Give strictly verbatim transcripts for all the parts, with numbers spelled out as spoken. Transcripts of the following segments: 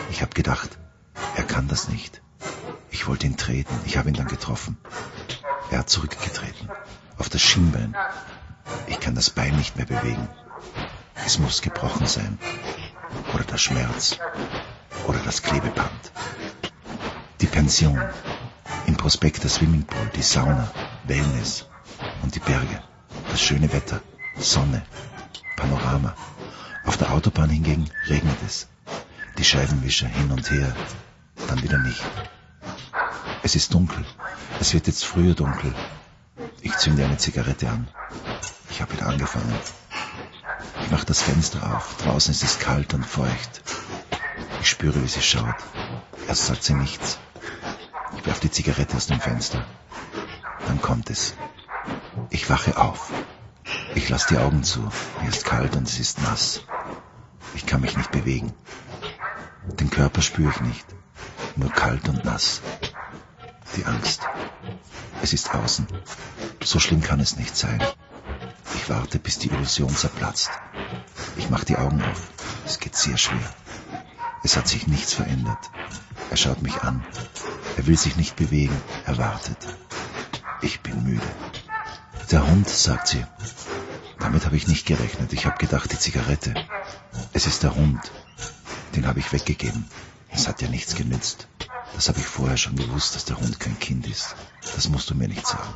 Ich habe gedacht, er kann das nicht. Ich wollte ihn treten, ich habe ihn dann getroffen. Er hat zurückgetreten, auf das Schienbein. Ich kann das Bein nicht mehr bewegen. Es muss gebrochen sein. Oder der Schmerz. Oder das Klebeband. Die Pension. Im Prospekt der Swimmingpool, die Sauna, Wellness und die Berge. Das schöne Wetter, Sonne, Panorama. Auf der Autobahn hingegen regnet es. Die Scheibenwischer hin und her, dann wieder nicht. Es ist dunkel. Es wird jetzt früher dunkel. Ich zünde eine Zigarette an. Ich habe wieder angefangen. Ich mache das Fenster auf. Draußen ist es kalt und feucht. Ich spüre, wie sie schaut. Erst sagt sie nichts. Ich werfe die Zigarette aus dem Fenster. Dann kommt es. Ich wache auf. Ich lasse die Augen zu. Mir ist kalt und es ist nass. Ich kann mich nicht bewegen. Den Körper spüre ich nicht. Nur kalt und nass. Die Angst. Es ist außen. So schlimm kann es nicht sein. Ich warte, bis die Illusion zerplatzt. Ich mache die Augen auf. Es geht sehr schwer. Es hat sich nichts verändert. Er schaut mich an. Er will sich nicht bewegen. Er wartet. Ich bin müde. Der Hund, sagt sie. Damit habe ich nicht gerechnet. Ich habe gedacht, die Zigarette. Es ist der Hund. Den habe ich weggegeben. Es hat ja nichts genützt. Das habe ich vorher schon gewusst, dass der Hund kein Kind ist. Das musst du mir nicht sagen.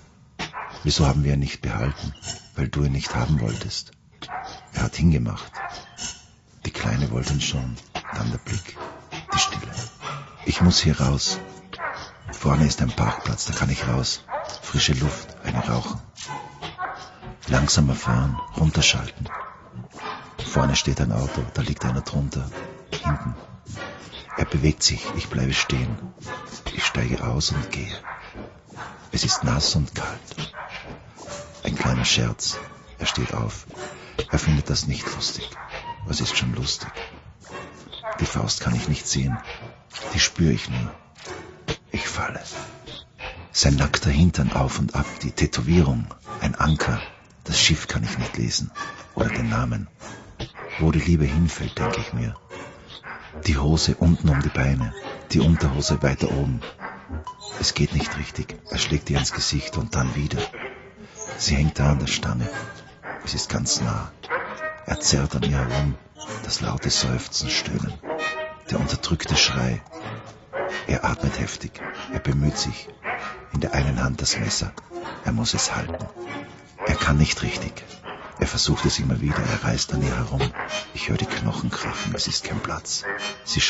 Wieso haben wir ihn nicht behalten? Weil du ihn nicht haben wolltest. Er hat hingemacht. Die Kleine wollte ihn schon. Dann der Blick. Die Stille. Ich muss hier raus. Vorne ist ein Parkplatz, da kann ich raus. Frische Luft, eine rauchen. Langsamer fahren, runterschalten. Vorne steht ein Auto, da liegt einer drunter. Hinten. Er bewegt sich, ich bleibe stehen. Ich steige aus und gehe. Es ist nass und kalt. Ein kleiner Scherz. Er steht auf. Er findet das nicht lustig. Was ist schon lustig? Die Faust kann ich nicht sehen. Die spüre ich nur. Ich falle. Sein nackter Hintern auf und ab, die Tätowierung, ein Anker. Das Schiff kann ich nicht lesen. Oder den Namen. Wo die Liebe hinfällt, denke ich mir. Die Hose unten um die Beine, die Unterhose weiter oben. Es geht nicht richtig. Er schlägt ihr ins Gesicht und dann wieder. Sie hängt da an der Stange. Es ist ganz nah. Er zerrt an ihr herum. Das laute Seufzen, Stöhnen. Der unterdrückte Schrei. Er atmet heftig. Er bemüht sich. In der einen Hand das Messer. Er muss es halten. Er kann nicht richtig. Er versucht es immer wieder. Er reißt an ihr herum. Ich höre die Knochen krachen. Es ist kein Platz. Sie